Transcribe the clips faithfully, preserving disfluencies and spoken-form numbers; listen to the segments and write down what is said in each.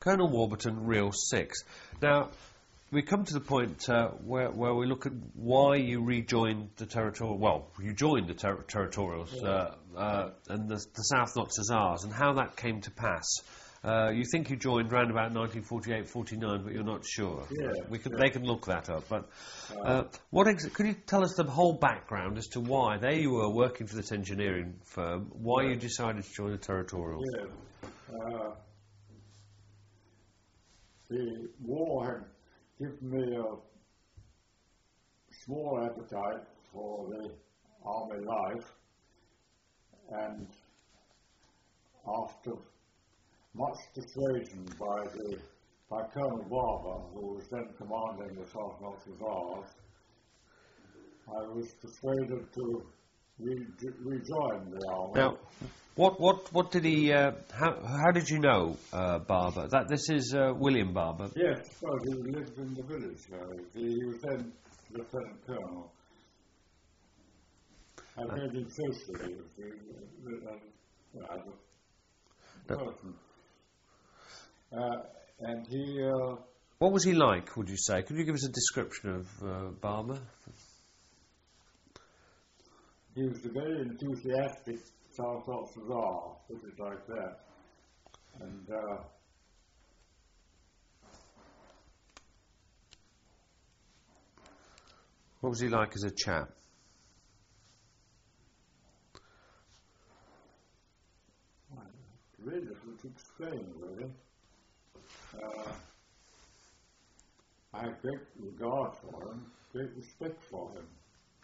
Colonel Warburton, Real Six. Now, we come to the point uh, where, where we look at why you rejoined the territorial. Well, you joined the ter territorials Yeah. uh, uh, and the, the South Notts Hussars, and how that came to pass. Uh, you think you joined round about nineteen forty-eight forty-nine, but you're not sure. Yeah, we can, yeah. They can look that up. But uh, what ex could you tell us the whole background as to why there you were working for this engineering firm? Why Yeah. you decided to join the territorials? Yeah. Uh, the war had given me a small appetite for the army life, and after much persuasion by the by Colonel Barber, who was then commanding the South Notts Hussars, I was persuaded to re rejoin the army. Now, what what what did he? Uh, how how did you know uh, Barber? That this is uh, William Barber. Yes, well, he lived in the village. Uh, he, he was then Lieutenant Colonel. I met him socially as a, uh, as a person. Uh, and he... Uh, What was he like, would you say? Could you give us a description of uh, Barber? he was a very enthusiastic South Notts Hussar, put it like that. And... Uh, What was he like as a chap? really difficult to explain, really. Uh, I have great regard for him, great respect for him.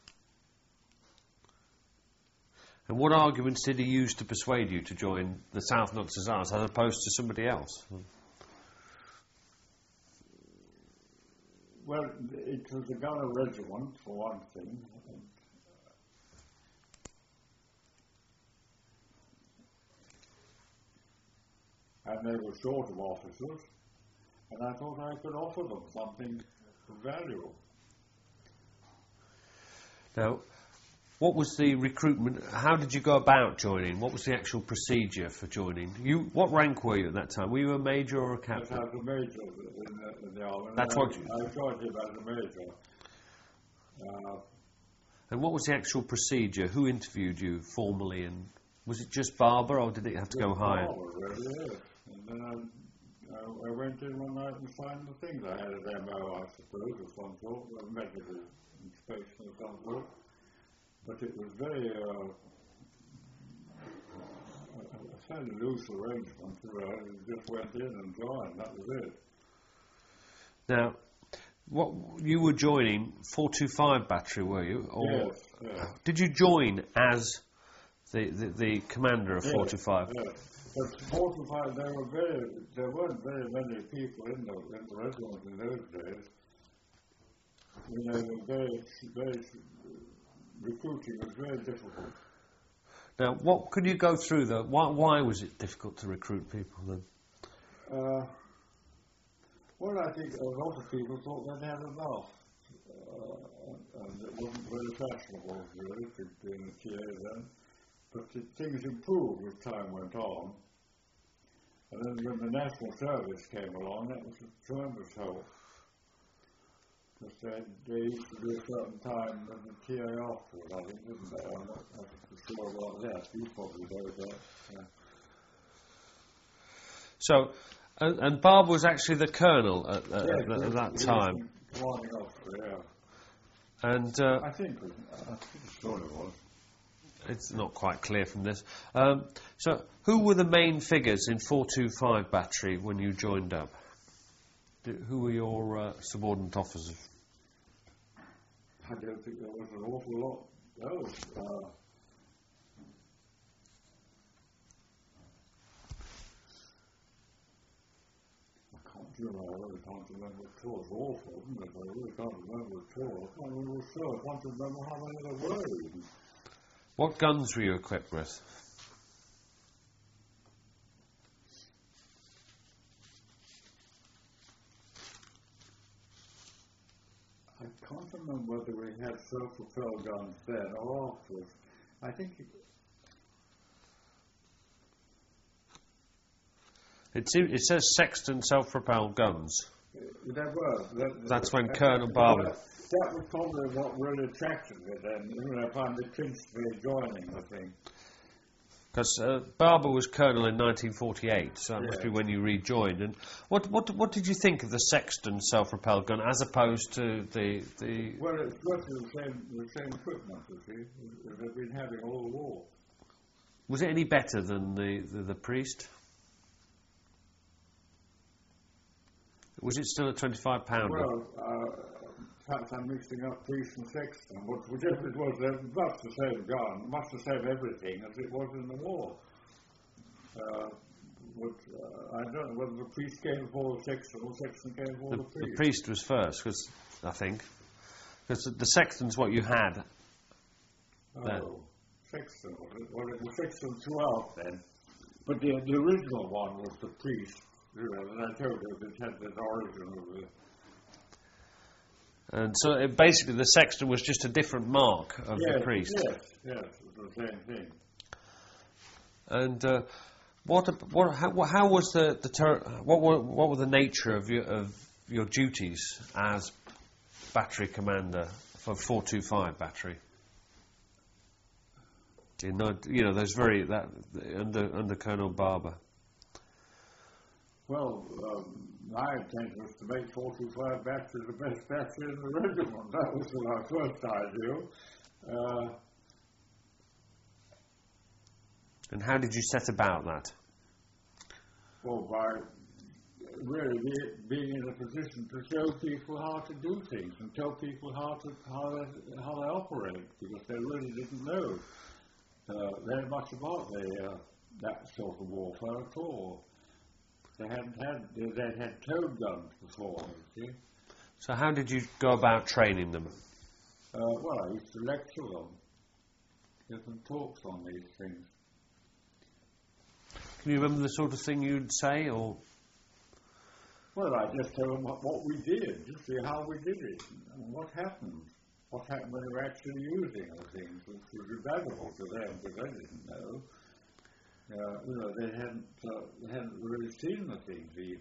And what arguments did he use to persuade you to join the South Notts Hussars as opposed to somebody else? Well, it was a gunner regiment, for one thing. And, and they were short of officers, and I thought I could offer them something of value. Now, what was the recruitment? How did you go about joining? What was the actual procedure for joining? You, what rank were you at that time? Were you a major or a I captain? was a major in the, in the army. That's I, what you- I joined him as a major. Uh, And what was the actual procedure? Who interviewed you formally? And was it just Barber, or did it have to go higher? Oh, really, yes. And then I, I, I went in one night and signed the things. I had an M O, I suppose, of some sort, a medical inspection of some sort. But it was very, uh, a, a fairly loose arrangement. You know, you just went in and joined, that was it. Now, what you were joining four two five battery, were you? Or Yes, yes. did you join as the the, the commander of Yes, four two five? Yes. But four to five, there were very, there weren't very many people in the, in the regiment in those days. You know, they were very, very, recruiting was very difficult. Now, what could you go through the? Why, why was it difficult to recruit people then? Uh, well, I think a lot of people thought they'd had enough, uh, and it wasn't very fashionable, really, to be in the T A then. But it, things improved as time went on. And then when the National Service came along, that was a tremendous help. Because they, they used to do a certain time with the T A afterward, I think, didn't they? I'm not, I'm not sure about that. You probably know that. Yeah. So, and, and Barber was actually the colonel at, at, Yes, at, at he- that he was time, the commanding officer, yeah. and uh, I think, it- I'm pretty sure it was. it's not quite clear from this. Um, so, who were the main figures in four two five battery when you joined up? Do, who were your uh, subordinate officers? I don't think there was an awful lot else. Uh, I can't remember, I really can't remember at all. It's awful, isn't it? I really can't remember at all. I can't remember sure. I can't remember how many there were even. What guns were you equipped with? I can't remember whether we had self-propelled guns then or afterwards. I think it, It, se- it says Sexton self-propelled guns. There were. That, That's when that, Colonel Barber... That, that was probably what really attracted me then. You know, I found it principally joining the thing. Because uh, Barber was colonel in nineteen forty-eight, so that Yeah. must be when you rejoined. And what what what did you think of the Sexton self-propelled gun as opposed to the the? Well, it's roughly the same, the same equipment, you see, as they've been having all the war. Was it any better than the the, the Priest? Was it still a twenty-five pounder? Well, uh, perhaps I'm mixing up Priest and Sexton, but whichever it was, they're much the same gun, much the same everything as it was in the war. Uh, but uh, I don't know whether the Priest came before the Sexton or Sexton came before The, the, the Priest. Priest was first, because I think because the, the Sexton's what you had. then. Oh, Sexton was it? Well, it was Sexton throughout then. But the, the original one was the Priest. You know, and I told you it had the origin of the... And so it, basically the Sexton was just a different mark of yes, the Priest. Yes, yes, it was the same thing. And uh, what, what, how, what- how was the, the ter- what were what were the nature of your of your duties as battery commander for four two five battery? Do you know, you know those very that under under Colonel Barber. Well, um, my intention was to make four two five battery the best battery in the regiment. That was my first ideal. Uh, And how did you set about that? well, by really be, being in a position to show people how to do things and tell people how to how they, how they operate, because they really didn't know uh, very much about the, uh, that sort of warfare at all. They hadn't had they they'd had towed guns before, you see. So how did you go about training them? Uh, well, I used to lecture them, give them talks on these things. Can you remember the sort of thing you'd say, or Well, I just tell them what, what we did, just see how we did it, and what happened. What happened when we were actually using the things, which was valuable to them, because they didn't know. Uh, you know, they hadn't, uh, they hadn't really seen the things even.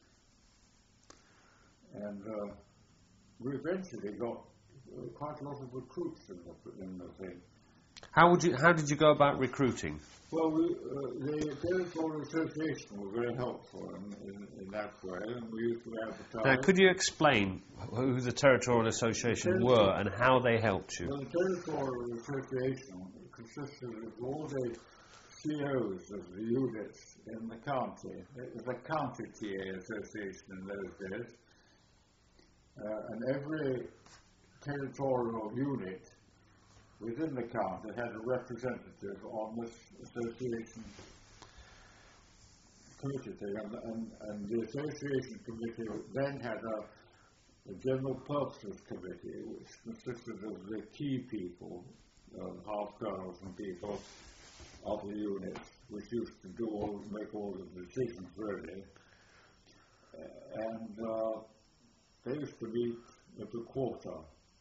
And uh, we eventually got uh, quite a lot of recruits in the, in the thing. how would you how did you go about recruiting? Well, we, uh, the Territorial Association was very helpful in, in, in that way, and we used to advertise. Now, could you explain who the Territorial Association were and how they helped you? Well, the Territorial Association consisted of all the C Os of the units in the county. It was a county T A association in those days. Uh, and every territorial unit within the county had a representative on this association committee thing. And, and, and the association committee then had a, a general purposes committee, which consisted of the key people, uh, half colonels and people of the unit, which used to do all, make all the decisions really. Uh, and uh, they used to meet at a quarter,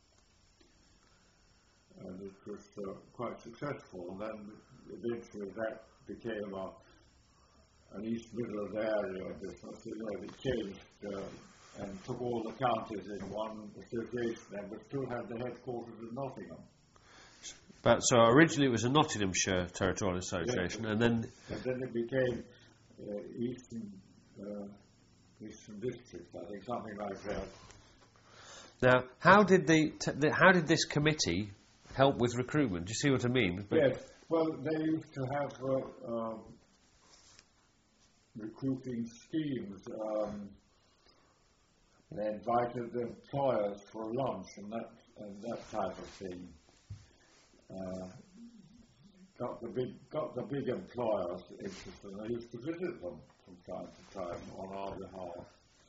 and it was uh, quite successful. And then eventually that became a, an East Midland area business. You know, it changed uh, and took all the counties in one association, and we still had the headquarters in Nottingham. But so originally it was a Nottinghamshire Territorial Association, Yes. and then And then it became uh, Eastern, uh, Eastern District, I think, something like that. now how did the, t- the how did this committee help with recruitment? Do you see what I mean? But Yes, well, they used to have uh, um, recruiting schemes. Um, they invited the employers for lunch and that and that type of thing. Uh, got the big got the big employers interested, and I used to visit them from time to time on our behalf.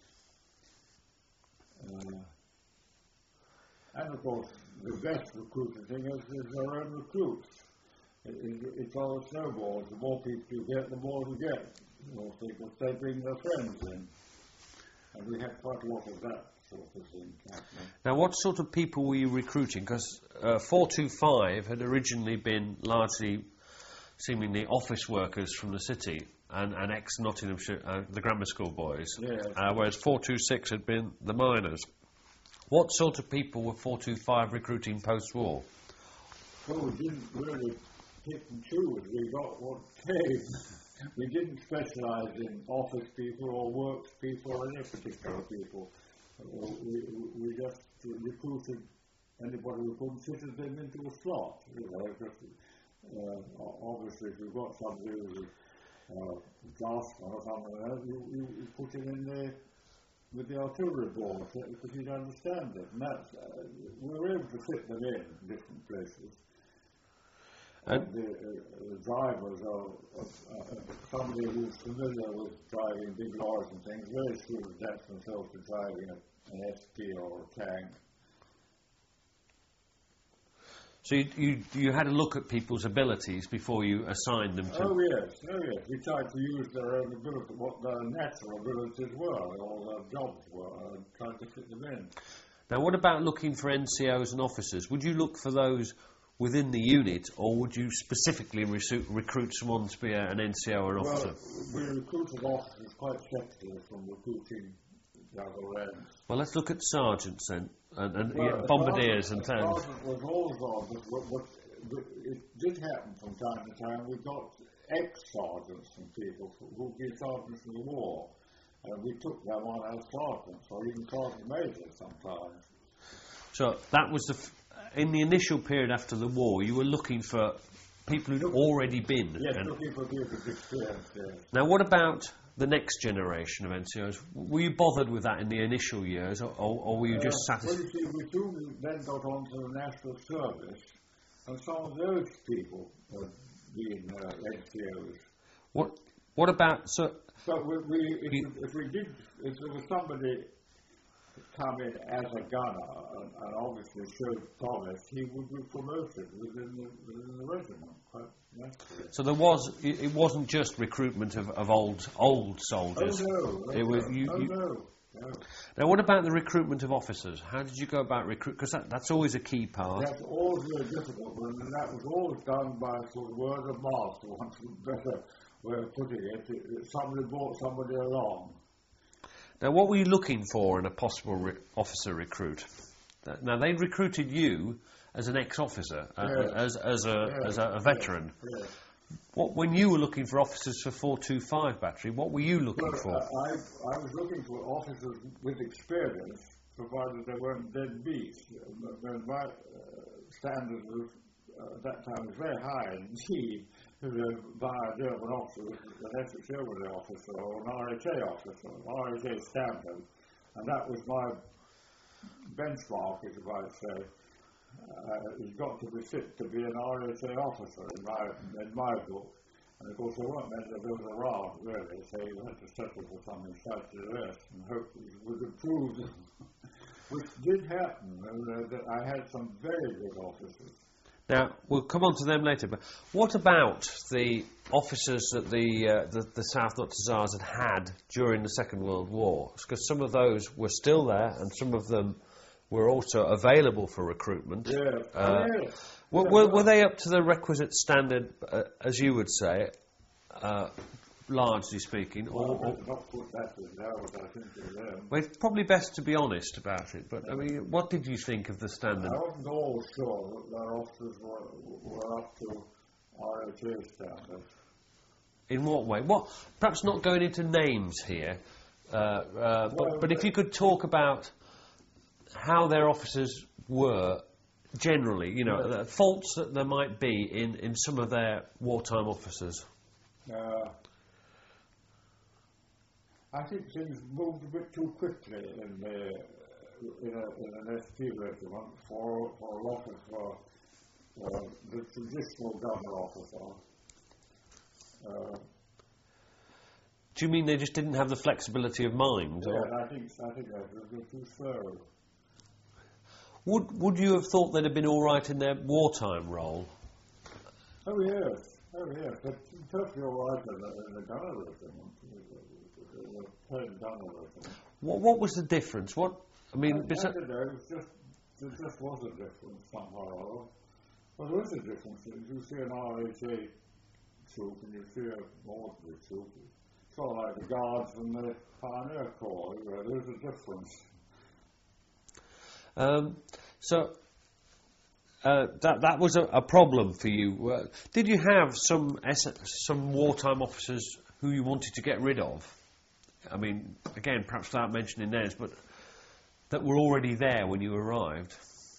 Uh, and of course, the best recruiting thing is, is our own recruits. It, it, it's all a snowball. The more people you get, the more you get. You know, because they bring their friends in, and we had quite a lot of that sort of thing happening. now, what sort of people were you recruiting? Because uh, four two five had originally been largely, seemingly, office workers from the city. and, and ex-Nottinghamshire, uh, the grammar school boys, Yes. uh, whereas four two six had been the miners. What sort of people were four two five recruiting post-war? Well, we didn't really pick and choose. We got what came. We didn't specialise in office people or works people or any particular people. Uh, we, we we just recruited anybody who couldn't fit it in into a slot. You know, just, uh, obviously, if you've got somebody who's a uh, draftsman or something like that, you, you, you put him in there with the artillery board because he'd understand it. And that's, uh, we were able to fit them in different places. And the, uh, the drivers are uh, uh, somebody who's familiar with driving big lorries and things, very soon adapt themselves to driving a, an S P or a tank. So you, you you had a look at people's abilities before you assigned them to... Oh yes, oh yes. We tried to use their own ability, what their natural abilities were, or their jobs were, and tried to fit them in. Now what about looking for N C Os and officers? Would you look for those within the unit, or would you specifically resu- recruit someone to be a, an N C O or an well, officer? We recruited officers quite separately from recruiting the other ends. Well, let's look at sergeants then, and, and Well, yeah, bombardiers and sergeant, tanks. sergeant was always on, but, but, but it did happen from time to time. We got ex-sergeants and people who'd been sergeants in the war, and we took them on as sergeants, or even sergeant majors sometimes. So that was the... F- in the initial period after the war, you were looking for people who'd already been... Yes, and looking for people with experience, yes. now, what about the next generation of N C Os? Were you bothered with that in the initial years, or, or, or were you just Uh, satisfied? well, you see, we soon then got on to the national service, and some of those people had been uh, N C Os. What, what about... So, But we, we, if, You- we, if we did, if there was somebody come in as a gunner and, and obviously showed promise, he would be promoted within the, within the regiment, quite naturally. so there was... It it wasn't just recruitment of, of old old Oh soldiers. no! Oh, It was- no. you- oh you- no! No. Now, what about the recruitment of officers? How did you go about recruit? Because that, that's always a key part. That's always very difficult, and that was always done by sort of word of mouth, for want of a better way of putting it. It- it- Somebody brought somebody along. Now, what were you looking for in a possible re- officer recruit? Uh, Now, they recruited you as an ex-officer, uh, Yes. as, as, a, Yes, as a, a veteran. Yes. What, when you were looking for officers for four two five battery, what were you looking Well, for? I, I was looking for officers with experience, provided they weren't dead beats. Uh, My uh, standard was, uh, at that time was very high indeed. The my idea of an officer was an Essex Yeomanry officer or an R H A officer, an R H A standard, and that was my benchmark, if you might say. Uh, he's got to be fit to be an R H A officer in my in my book. And of course, there weren't many of those around, really, so you had to settle for something slightly less and hope it would improve, which did happen. And, uh, that I had some very good officers. Now, we'll come on to them later, but what about the officers that the, uh, the, the South Notts Hussars had had during the Second World War? Because some of those were still there, and some of them were also available for recruitment. Yes. Uh, yes. Were, Yeah, were, well, were they up to the requisite standard, uh, as you would say, uh, largely speaking? Or, well, or, I not put that as loud as I think of them. well, it's probably best to be honest about it, but I mean, what did you think of the standard? I wasn't always sure that their officers were, were up to R H A standards. In what way? What? Perhaps not going into names here, uh, uh, but, Well, but if you could talk about how their officers were generally, you know, Yes. the faults that there might be in, in some of their wartime officers. Uh, I think things moved a bit too quickly in, the, in, a, in an S T regiment for, for a lot of uh, uh, the traditional gunner officer. Uh, Do you mean they just didn't have the flexibility of mind? yeah, Or and I think I think that was a bit too slow. would would you have thought they'd have been all right in their wartime role? Oh yes, oh yes, but perfectly all right in the, in the gunner regiment, the plain gunner regiment. What what was the difference? What I mean, I, I besi- don't know, it was just, there just was a difference somehow or other. Well, there is a difference. If you see an R H A troop and you fear ordinary troop. It's sort of like the Guards and the Pioneer Corps. You know, there's a difference. Um, so uh, that that was a, a problem for you. Uh, did you have some S- some wartime officers who you wanted to get rid of? I mean, again, perhaps without mentioning names, but that were already there when you arrived.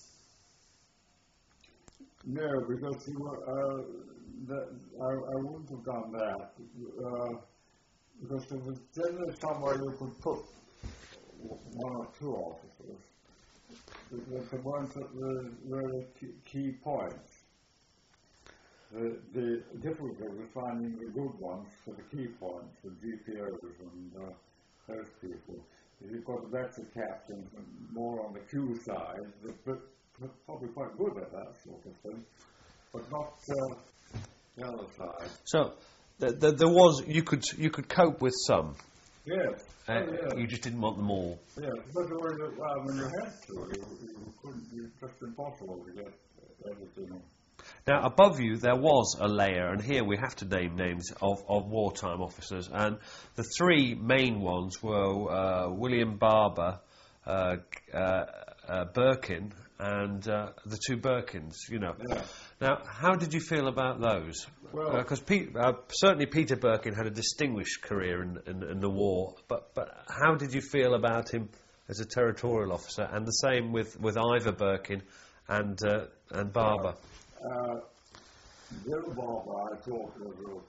No, because you were, uh, that, I, I wouldn't have done that. Uh, because there was generally somewhere you could put one or two officers. Because there weren't the really key, key points. The, the difficulty was finding the good ones for the key points, the G P Os and uh, those people. If you've got a better captain, more on the Q side, but probably quite good at that sort of thing, but not uh, the other side. So th- th- there was you could you could cope with some. Yes. Uh, oh, yes. You just didn't want them all. Yes, but there was, uh, well, when you had to, you, you couldn't. It's just impossible to get everything. Now, above you, there was a layer, and here we have to name names of, of wartime officers, and the three main ones were uh, William Barber, uh, uh, uh, Birkin, and uh, the two Birkins, you know. Yeah. Now, how did you feel about those? Because Well, uh, uh, certainly Peter Birkin had a distinguished career in, in, in the war, but, but how did you feel about him as a territorial officer? And the same with, with Ivor Birkin and, uh, and Barber. Uh, Bill Barber, I thought, was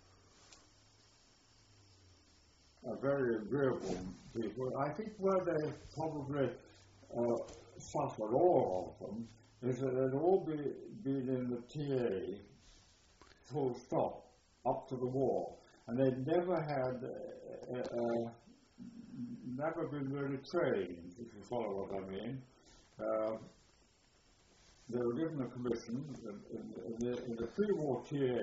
a, a very agreeable people. I think where they probably uh, suffered, all of them, is that they'd all be, been in the T A full stop up to the war, and they'd never had, uh, uh, never been really trained, if you follow what I mean. Uh, They were given a commission in, in, in, the, in the pre-war T A.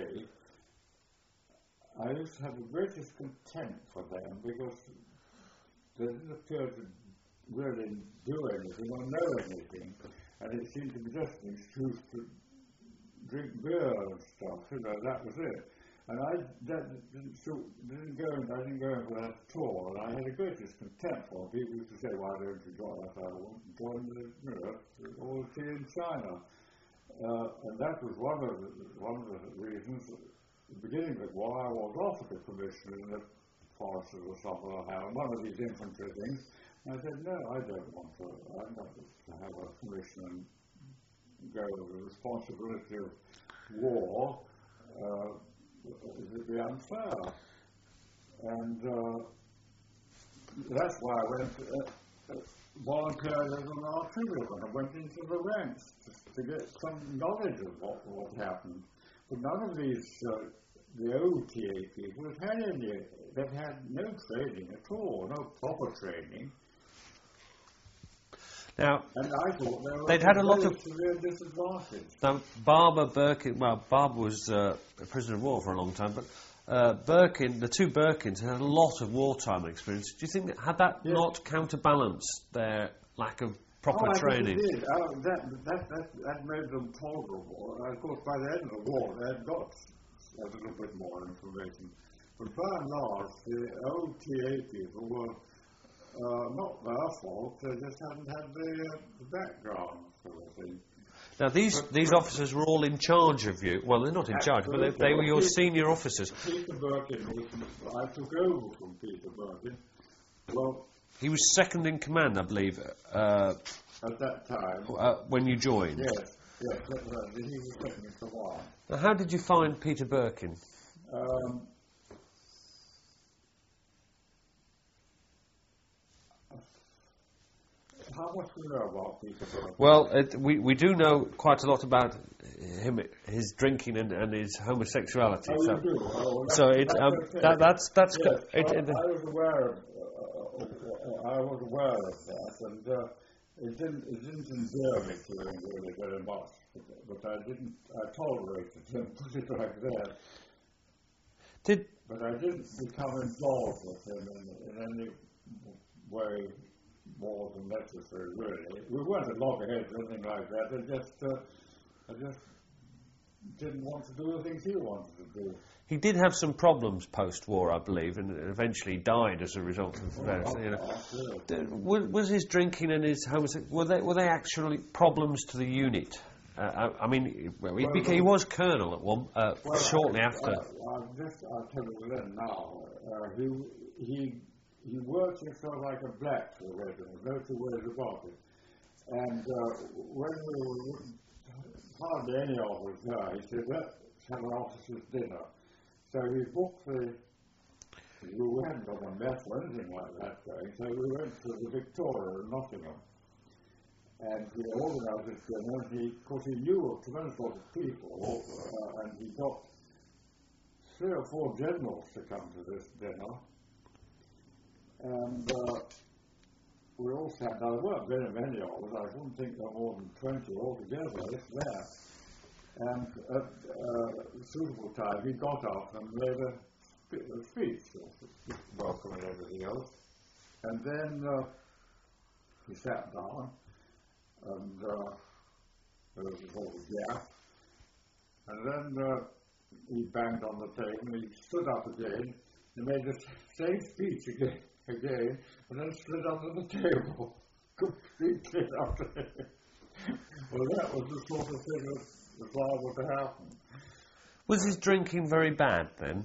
I used to have the greatest contempt for them because they didn't appear to really do anything or know anything, and it seemed to be just an excuse to drink beer and stuff. You know, that was it. And I that didn't, so, didn't go. In, I didn't go in for that at all. And I had the greatest contempt for people used to say, "Why don't you join us? I want to join the, you know, all the tea in China." Uh, and that was one of the, one of the reasons. At the beginning of the war, I was offered a commission in the forces or something like that, one of these infantry things. And I said, "No, I don't want to. I'm not to have a commission and go with the responsibility of war. Uh, it would be unfair." And uh, that's why I went uh, uh, volunteered as an artilleryman. I went into the ranks to, to get some knowledge of what, what happened. But none of these, uh, the old T A people, have had any, they've had no training at all, no proper training. Now, and I thought they were they'd had a lot of severe disadvantage. Now, Barber, Birkin, well, Barber was uh, a prisoner of war for a long time, but uh, Birkin, the two Birkins had a lot of wartime experience. Do you think that had that Yes. not counterbalanced their lack of proper oh, training? I think it did. Uh, that, that, that, that made them tolerable. Uh, of course, by the end of the war, they had got a little bit more information. But by and large, the old T A people were uh, not their fault. They just hadn't had the, uh, the background sort of thing. Now, these, But- these officers were all in charge of you. Well, they're not in charge, but they, they were your senior officers. Peter Birkin was, I took over from Peter Birkin. Well, He was second in command, I believe, uh, at that time, uh, when you joined. yes, yes, that, that, he was second in command. Now, how did you find Peter Birkin? Um, how much do you know about Peter Birkin? Well, it, we, we do know quite a lot about him, his drinking and, and his homosexuality. Oh, so, you do? Oh, that's, so it, that's um, okay. that, that's that's Yes, good. It, I, it, I was aware of, uh, uh, I was aware of that, and uh, it didn't it didn't endear me to him really very much, but, but I didn't I tolerated him, put it like that. did But I didn't become involved with him in, in any way more than necessary, really. We weren't at loggerheads or anything like that. I just, uh, I just didn't want to do the things he wanted to do. He did have some problems post-war, I believe, and eventually died as a result of that. Oh, You know. absolutely. D- Was, was his drinking and his homosexuality, were they, were they actually problems to the unit? Uh, I, I mean, well, he, Well, became, he was colonel at one, uh, Well, shortly I, after. I, I just, I'll tell you then now, uh, he, he, he worked himself like a black for the regiment, no two ways about it. And uh, when we were, hardly any of us there, he said, let's have an officer's dinner. So we booked the, we hadn't got a mess or anything like that going, so we went to the Victoria in Nottingham. And he organised this dinner, and he, of course he knew a tremendous lot of people, uh, and he got three or four generals to come to this dinner. And uh, we all sat down, there weren't very many of us, I wouldn't think there were more than twenty altogether, if that. And at uh, a suitable time, he got up and made a, sp- a speech, welcome and everything else. And then uh, he sat down, and uh, there was a sort of gap. And then uh, he banged on the table, and he stood up again, and made the same speech again, again, and then slid under the table, completely under it. Well, that was the sort of thing that was liable to happen. Was his drinking very bad then?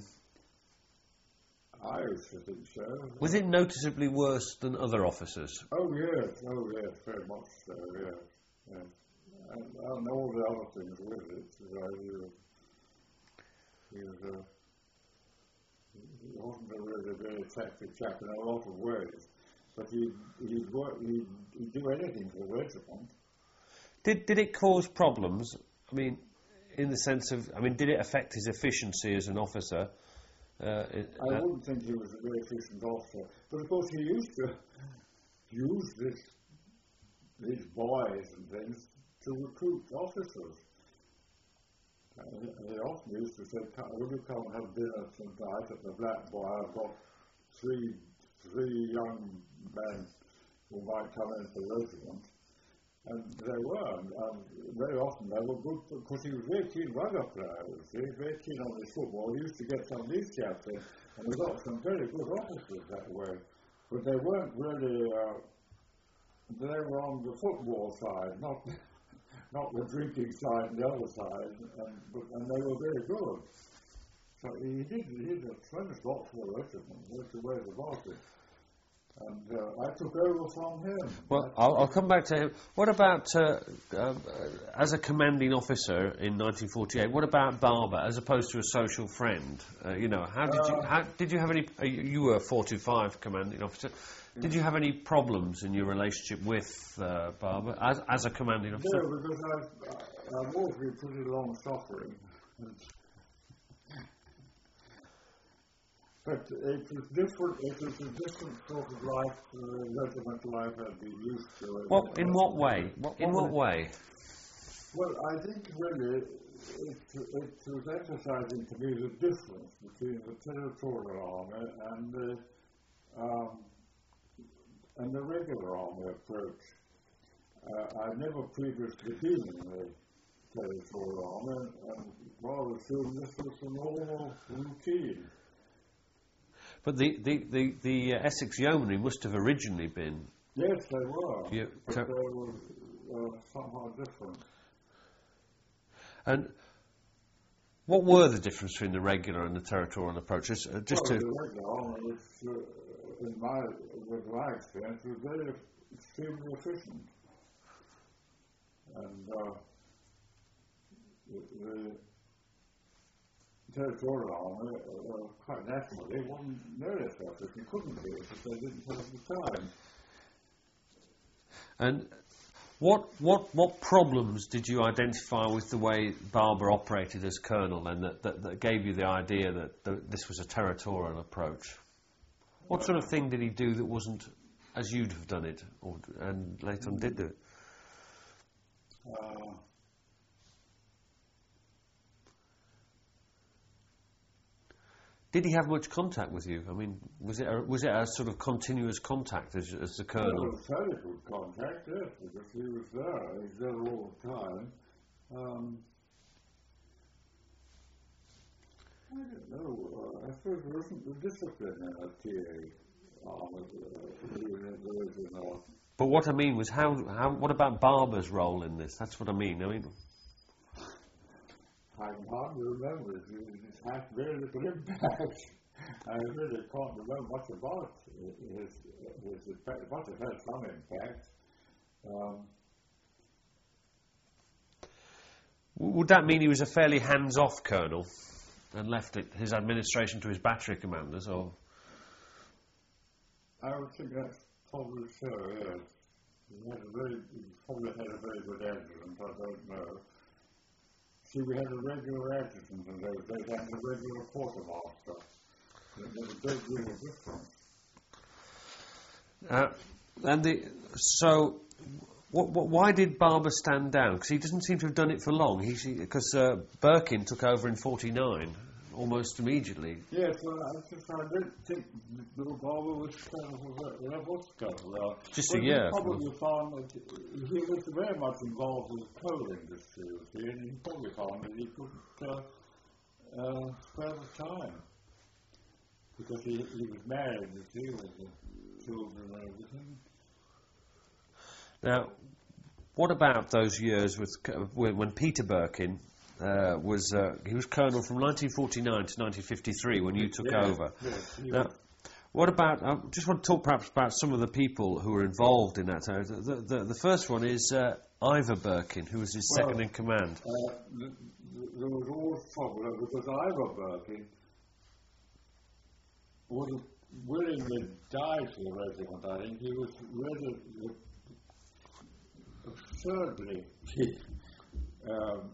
I used to think so. Was it noticeably worse than other officers? Oh, yes, oh, yes, very much so, yes. yes. And, and all the other things with it. You know, he was, he, was uh, he wasn't a really very attractive chap in a lot of ways, but he'd, he'd, work, he'd, he'd do anything for the regiment. Did, did it cause problems? I mean, in the sense of, I mean, did it affect his efficiency as an officer? Uh, it, I uh, wouldn't think he was a very efficient officer, but of course he used to use this, these boys and things to recruit officers. Uh, he, he often used to say, will you come and have dinner tonight at the Black Boy? I've got three, three young men who might come into the regiment. And they were, and um, very often they were good, because he was very keen rugger player, you see, very keen on his football. He used to get some of these chaps in, and we got some very good officers that way. But they weren't really, uh, they were on the football side, not not the drinking side and the other side, and, but, and they were very good. So he did, he did a tremendous lot for the regiment, no two ways about it. And uh, I took over from him. Well, I'll, I'll come back to him. What about, uh, uh, as a commanding officer in nineteen forty-eight, what about Barber, as opposed to a social friend? Uh, you know, how did you, how, did you have any, uh, you were a four two five commanding officer, did you have any problems in your relationship with uh, Barber, as, as a commanding officer? No, because I've, I've always been pretty long-suffering. But it was different, it was a different sort of life, uh, regimental life I'd been used to. Well, in what way? What, in what way? Well, I think really it, it was emphasizing to me the difference between the territorial army and the, um, and the regular army approach. Uh, I'd never previously been in the territorial army, and rather assumed this was a normal routine. But the, the, the, the uh, Essex Yeomanry must have originally been... Yes, they were, Yeah, but ter- they were uh, somehow different. And what were the difference between the regular and the territorial approaches? Uh, just well, to... the regular army was, uh, in my, with my experience, was very extremely efficient. And uh, the, the territorial army, uh, quite naturally, wasn't nearly as efficient. It couldn't be because they didn't have the time. And what what what problems did you identify with the way Barber operated as colonel, and that, that, that gave you the idea that the, this was a territorial approach? What sort of thing did he do that wasn't as you'd have done it, or, and later on did do it? Uh, Did he have much contact with you? I mean, was it a, was it a sort of continuous contact as, as the colonel? Well, it was fairly good contact, yes, because he was there. He was there all the time. Um, I don't know. Uh, I suppose there isn't the discipline in a T A armour, uh, even if there is in our. But what I mean was, how, how, what about Barber's role in this? That's what I mean. I mean, I can hardly remember it. It had very little impact. I really can't remember much about his, his impact. It must have had some impact. Um, would that mean he was a fairly hands-off colonel and left it, his administration to his battery commanders, or? I would think that's probably so, yes. He had a very, he probably had a very good adjutant, I don't know. See, we had a regular adjutant in those days and a regular quartermaster. There's a great deal of difference. Uh, and the, so, what, what, why did Barber stand down? Because he doesn't seem to have done it for long. Because uh, Birkin took over in forty-nine, almost immediately. Yes, well, I just I don't think little Barber was kind of a Rebusco. Uh, just a year. He probably found that he was very much involved in the coal industry, and he probably found that he couldn't uh, uh, spare the time. Because he, he was married, you see, with the children and everything. Now, what about those years with when, when Peter Birkin uh, was uh, he was colonel from nineteen forty-nine to nineteen fifty-three when you took yes, over? Yes, now, what about? I just want to talk perhaps about some of the people who were involved in that. Uh, the, the, the first one is uh, Ivor Birkin, who was his well, second in command. Uh, th- th- there was always trouble because Ivor Birkin would have willingly died for the regiment. I think he was really absurdly keen, um,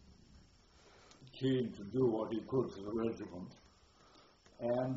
keen to do what he could for the regiment. And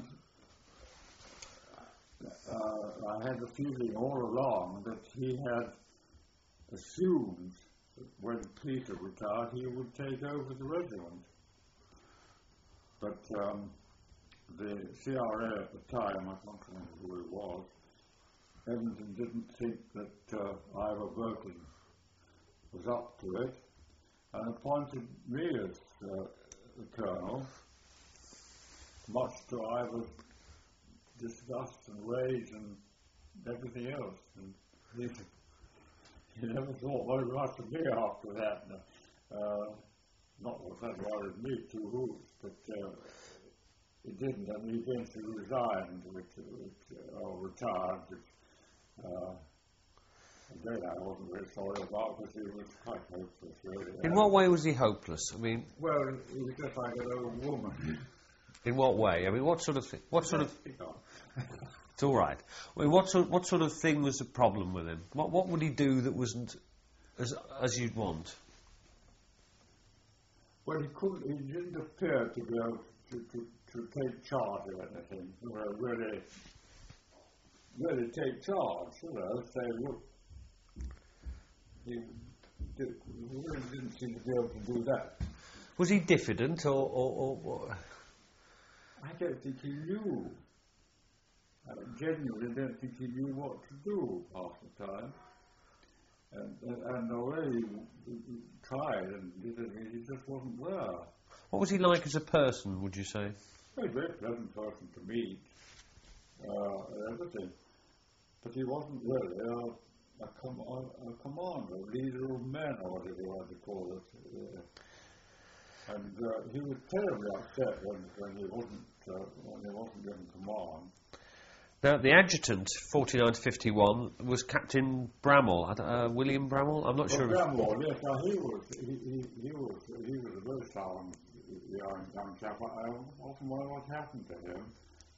uh, I had the feeling all along that he had assumed that when Peter retired he would take over the regiment. But um, the C R A at the time, I can't remember who it was, Edmonton didn't think that uh, Ivor Birkin was up to it and appointed me as uh, the colonel, much to Ivor's disgust and rage and everything else. And he, he never thought what it was to be after that. Uh, not that worried me, two hoots, but uh, he didn't, and he eventually resigned, which, which, uh, or retired, which uh, again I wasn't very sorry about, because he was quite hopeless, really. In what way was he hopeless? I mean, well, he was just like an old woman. In what way? I mean, what sort of thi- what sort of? It's all right. I mean, what sort what sort of thing was the problem with him? What what would he do that wasn't as as you'd want? Well, he couldn't. He didn't appear to be able to, to, to take charge of anything. Well, really, really take charge. You know, say, look, he, did, he really didn't seem to be able to do that. Was he diffident, or, or, or, or? I don't think he knew. I genuinely don't think he knew what to do half the time. And, and, and the way he, he tried and did it, he just wasn't there. What was he like as a person, would you say? Well, a very pleasant person to meet, uh, and everything. But he wasn't really a, a, com- a, a commander, a leader of men, or whatever you want to call it. Uh, and uh, he was terribly upset when, when he wasn't uh, when he wasn't given command. Now, the adjutant, forty-nine to fifty-one, was Captain Bramall, uh, William Bramall. I'm not well, sure. Bramall, yes, now he was he, he, he was he was a very sound young young chap. I often wonder what happened to him.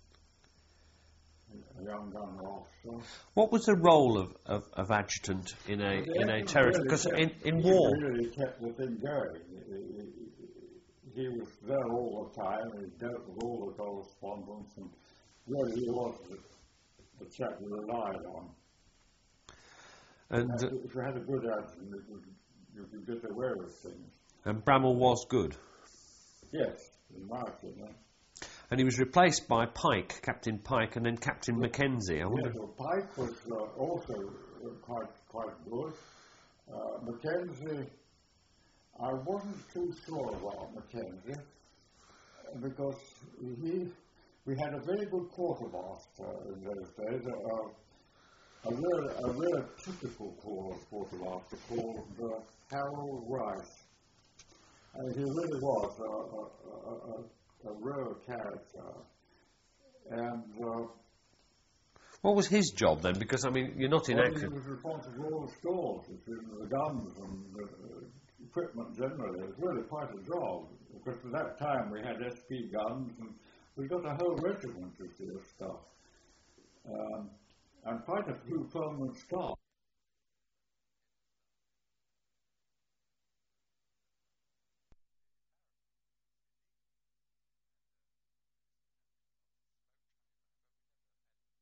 A young gun officer. What was the role of, of, of adjutant in a The in a adjutant terrorist? really Because kept- in, in he war, really kept the thing going. He, he, he was there all the time. He dealt with all the correspondence, and really he was the, the chap you relied on. and And uh, if you had a good adjutant, you could, you could get away with things. and Bramall was good, Yes, in my opinion. and he was replaced by Pike, Captain Pike, and then Captain Mackenzie. I wonder. Yes, well, Pike was uh, also uh, quite quite good. Uh, Mackenzie, I wasn't too sure about Mackenzie. because he, we had a very good quartermaster in those days, a, a, real, a real typical quartermaster called uh, Harold Rice. And he really was a, a, a, a real character. And uh, what was his job then? Because, I mean, you're not in well, action. he was responsible for all the stores, the guns and the uh, equipment generally. It was really quite a job, because at that time we had S P guns, and we got a whole regiment of this stuff, um, and quite a few permanent staff.